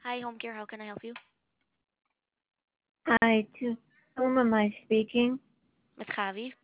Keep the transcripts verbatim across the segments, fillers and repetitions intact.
Hi, home care. How can I help you? Hi, to whom am I speaking? With Javi.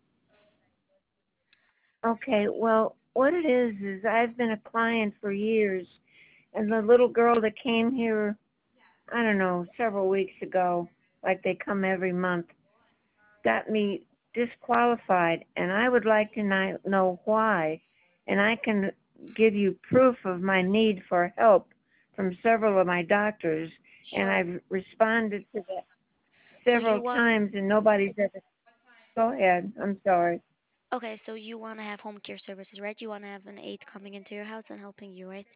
Okay, well, what it is is I've been a client for years, and the little girl that came here, I don't know, several weeks ago, like they come every month, got me disqualified, and I would like to ni- know why, and I can give you proof of my need for help from several of my doctors, and Sure. I've responded to that So you several want times, and nobody's ever. Go ahead. I'm sorry. okay, so you want to have home care services, right? You want to have an aide coming into your house and helping you, right?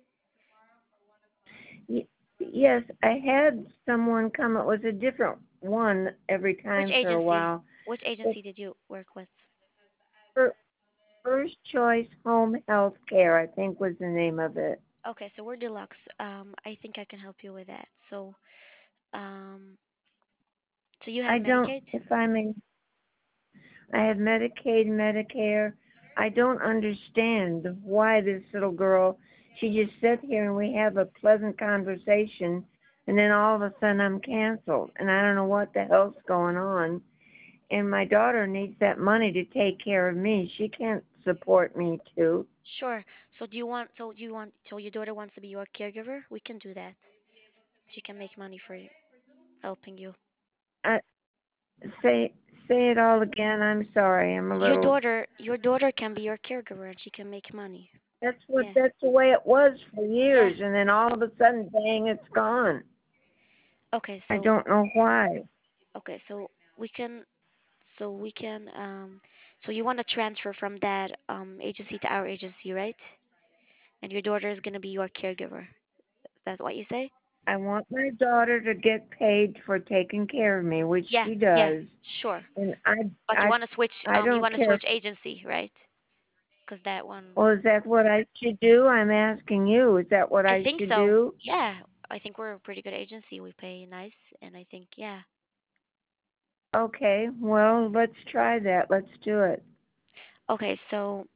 Y- Yes, I had someone come. It was a different one every Which time for a agency? while. Which It's agency did you work with? Fir- First Choice Home Health Care, I think was the name of it. Okay, so we're deluxe. Um, I think I can help you with that. So, um, so you have I don't, Medicaid? if I may, I have Medicaid, Medicare. I don't understand why this little girl, she just sits here and we have a pleasant conversation, and then all of a sudden I'm canceled, and I don't know what the hell's going on. And my daughter needs that money to take care of me. She can't support me too. Sure. So do you want? So do you want? So your daughter wants to be your caregiver? We can do that. She can make money for you, helping you. I, say say it all again. I'm sorry. I'm a Your little. daughter, your daughter can be your caregiver, and she can make money. That's what. Yeah. That's the way it was for Yeah. years, and then all of a sudden, bang! It's gone. Okay. I So don't know why. okay. So we can. So we can. Um. So you want to transfer from that um agency to our agency, right? And your daughter is gonna be your caregiver. Is that what you say? I want my daughter to get paid for taking care of me, which Yeah. she Yeah. does, Sure. and I But you I want to switch. I Um. You don't want to care. switch agency, right? Because that one. Well, is that what I should do? I'm asking you. Is that what I I think should so. do? Yeah. I think we're a pretty good agency. We pay nice, and I think yeah. Okay, well, let's try that. Let's do it. Okay. So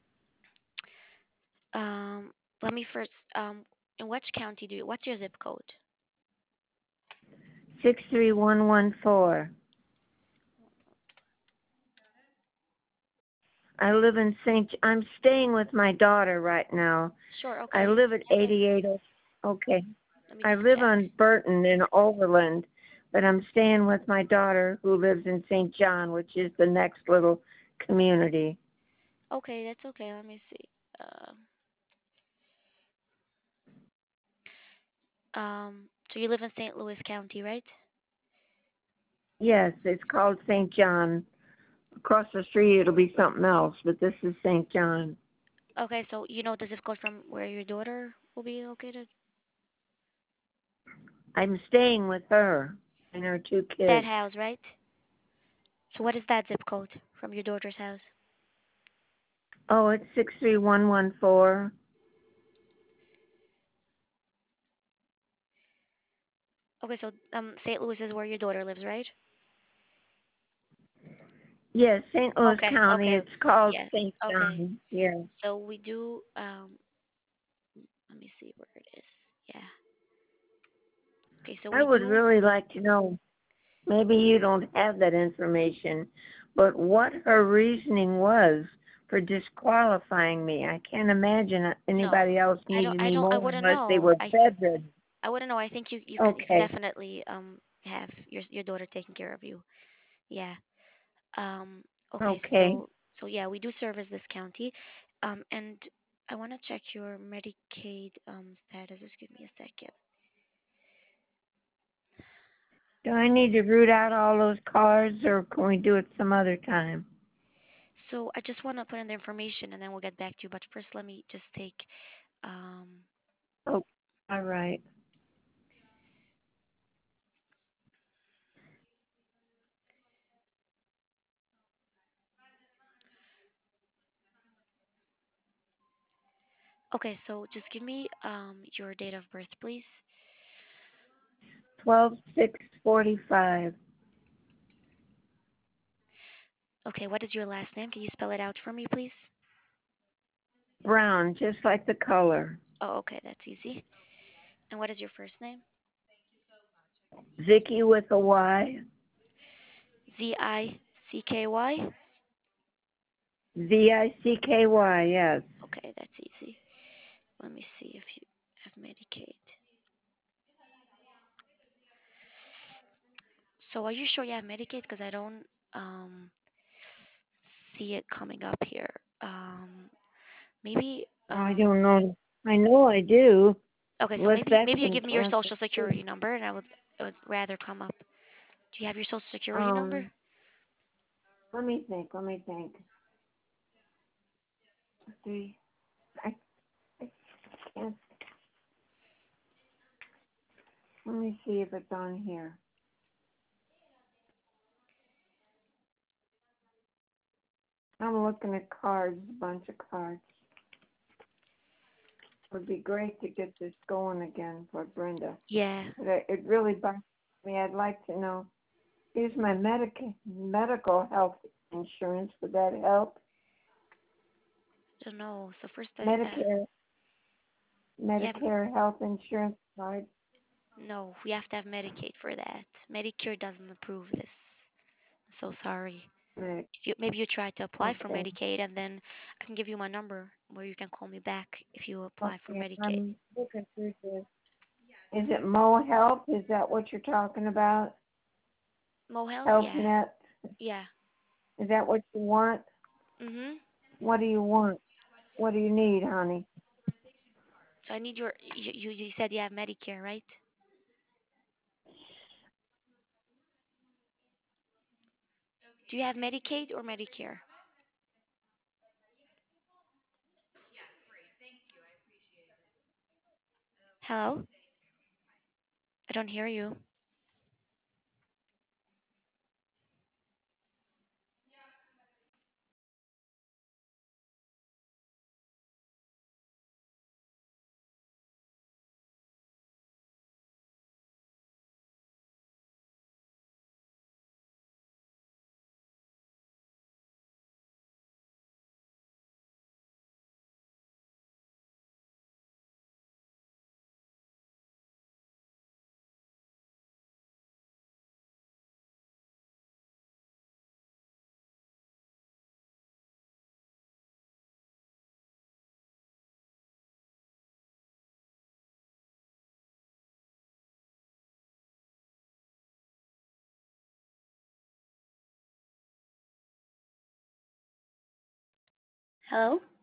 Um, let me first. Um, in which county do you? What's your zip code? Six three one one four. I live in Saint. I'm staying with my daughter right now. Sure. I Okay. live at Okay. eighty-eight. Okay. Let me I just live check. on Burton in Overland, but I'm staying with my daughter who lives in Saint John, which is the next little community. Okay, that's okay. Let me see. Uh, um, so you live in Saint Louis County, right? Yes, it's called Saint John. Across the street it'll be something else, but this is Saint John. Okay, so you know the zip code from where your daughter will be located? I'm staying with her and her two That kids. house, right? So what is that zip code from your daughter's house? Oh, it's six three one one four. Okay, so um, Saint Louis is where your daughter lives, right? Yes, Saint Louis Okay, County. okay, It's called yes, Saint okay. John. Yes. So we do. Um, let me see where it is. Yeah. Okay, so I we would do. really like to know, maybe you don't have that information, but what her reasoning was for disqualifying me. I can't imagine No, anybody else I don't. needed I me don't. I more wouldn't unless they know. were I bedridden. I wouldn't know. I think you you can Okay, definitely um have your your daughter taking care of you. Yeah. Um. Okay. okay. So so yeah, we do service this county, um, and I want to check your Medicaid um status. Just give me a second. Do I need to root out all those cards or can we do it some other time? So I just want to put in the information, and then we'll get back to you. But first, let me just take um. Oh, all right. Okay. So just give me um your date of birth, please. Twelve six forty five. Okay. What is your last name? Can you spell it out for me, please? Brown, just like the color. Oh, okay, that's easy. And what is your first name? Vicky with a Y. Z I C K Y. V I C K Y, yes. Okay, that's easy. Let me see if you have Medicaid. So are you sure you have Medicaid? Because I don't um see it coming up here. Um, maybe I um. don't know. I know I do. Okay, so With maybe maybe you Veterans give me your social Transportation. security number, and I would it would rather come up. Do you have your social security number? Um, let me think. Let me think. See, I, I can't. Let me see if it's on here. I'm looking at cards, a bunch of cards. It would be great to get this going again for Brenda. Yeah. But I, it really bugs me. I'd like to know. Here's my medic- medical health insurance. Would that help? Don't know. So first I uh, Medicare, you have Medicare health insurance card. no. We have to have Medicaid for that. Medicare doesn't approve this. So sorry. Medic- If you maybe you try to apply for Okay. Medicaid, and then I can give you my number where you can call me back if you apply for Okay. Medicaid. I'm looking through this. Is it Mo Health? Is that what you're talking about? Mo Health? Health Yeah. Net? Yeah. Is that what you want? Mhm. What do you want? What do you need, honey? So I need your you you, you said you have Medicare, right? Do you have Medicaid or Medicare? Hello? I don't hear you. Hello?